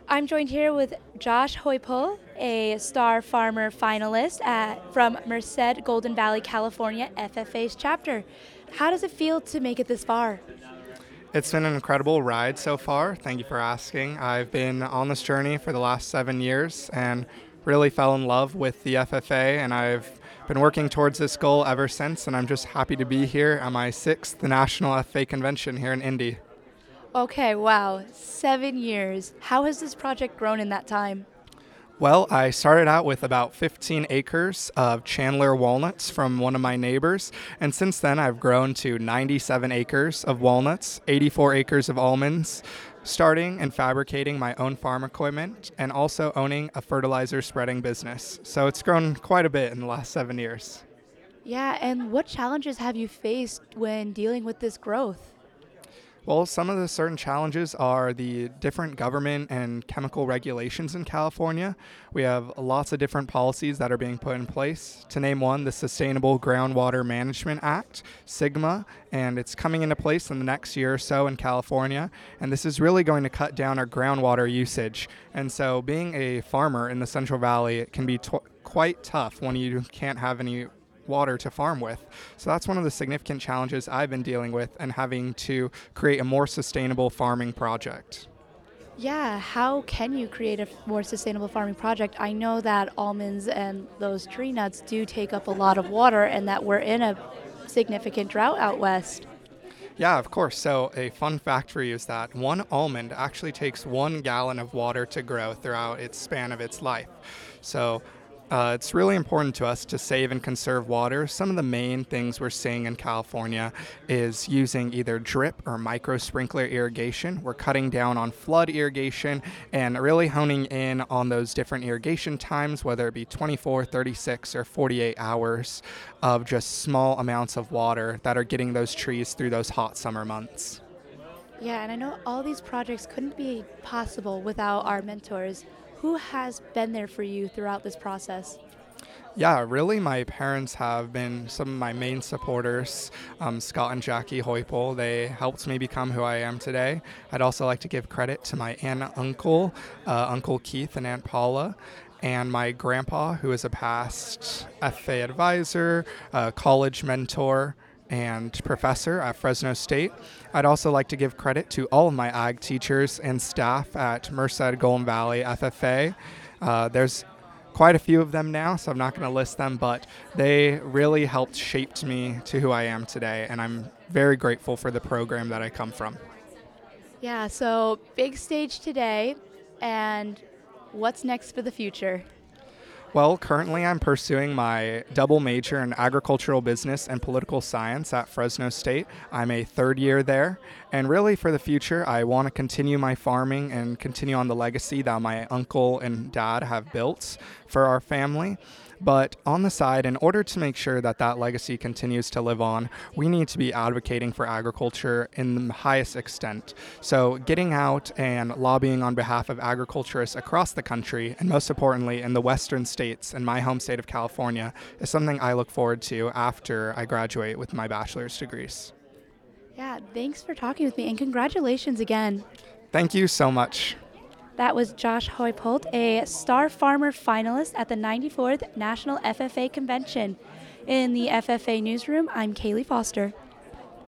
I'm joined here with Josh Hoypole, a Star Farmer finalist from Merced Golden Valley, California, FFA's chapter. How does it feel to make it this far? It's been an incredible ride so far. Thank you for asking. I've been on this journey for the last 7 years and really fell in love with the FFA, and I've been working towards this goal ever since. And I'm just happy to be here at my sixth National FFA convention here in Indy. Okay, wow, 7 years. How has this project grown in that time? Well, I started out with about 15 acres of Chandler walnuts from one of my neighbors, and since then I've grown to 97 acres of walnuts, 84 acres of almonds, starting and fabricating my own farm equipment, and also owning a fertilizer spreading business. So it's grown quite a bit in the last 7 years. Yeah, and what challenges have you faced when dealing with this growth? Well, some of the certain challenges are the different government and chemical regulations in California. We have lots of different policies that are being put in place. To name one, the Sustainable Groundwater Management Act, SGMA, and it's coming into place in the next year or so in California. And this is really going to cut down our groundwater usage. And so, being a farmer in the Central Valley, it can be quite tough when you can't have any water to farm with. So that's one of the significant challenges I've been dealing with and having to create a more sustainable farming project. Yeah, how can you create a more sustainable farming project? I know that almonds and those tree nuts do take up a lot of water and that we're in a significant drought out west. Yeah, of course. So, a fun fact for you is that one almond actually takes 1 gallon of water to grow throughout its span of its life. So, it's really important to us to save and conserve water. Some of the main things we're seeing in California is using either drip or micro sprinkler irrigation. We're cutting down on flood irrigation and really honing in on those different irrigation times, whether it be 24, 36, or 48 hours of just small amounts of water that are getting those trees through those hot summer months. Yeah, and I know all these projects couldn't be possible without our mentors. Who has been there for you throughout this process? Yeah, really, my parents have been some of my main supporters. Scott and Jackie Hoypole, they helped me become who I am today. I'd also like to give credit to my aunt and uncle, Uncle Keith and Aunt Paula, and my grandpa, who is a past FA advisor, college mentor, and professor at Fresno State. I'd also like to give credit to all of my ag teachers and staff at Merced Golden Valley FFA. There's quite a few of them now, so I'm not going to list them, but they really helped shape me to who I am today, and I'm very grateful for the program that I come from. Yeah, so big stage today, and what's next for the future? Well, currently I'm pursuing my double major in agricultural business and political science at Fresno State. I'm a third year there, and really for the future, I want to continue my farming and continue on the legacy that my uncle and dad have built for our family. But on the side, in order to make sure that that legacy continues to live on, we need to be advocating for agriculture in the highest extent. So getting out and lobbying on behalf of agriculturists across the country, and most importantly in the western states and my home state of California, is something I look forward to after I graduate with my bachelor's degrees. Yeah, thanks for talking with me, and congratulations again. Thank you so much. That was Josh Hoypolt, a Star Farmer finalist at the 94th National FFA Convention. In the FFA Newsroom, I'm Kaylee Foster.